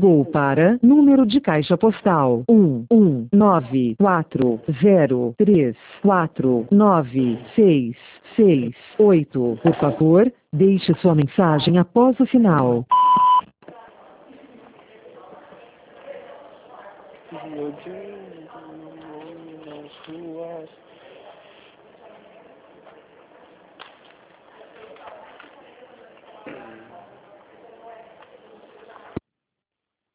Ligou para número de caixa postal 11940349668. Por favor, deixe sua mensagem após o sinal. Rodando nas ruas,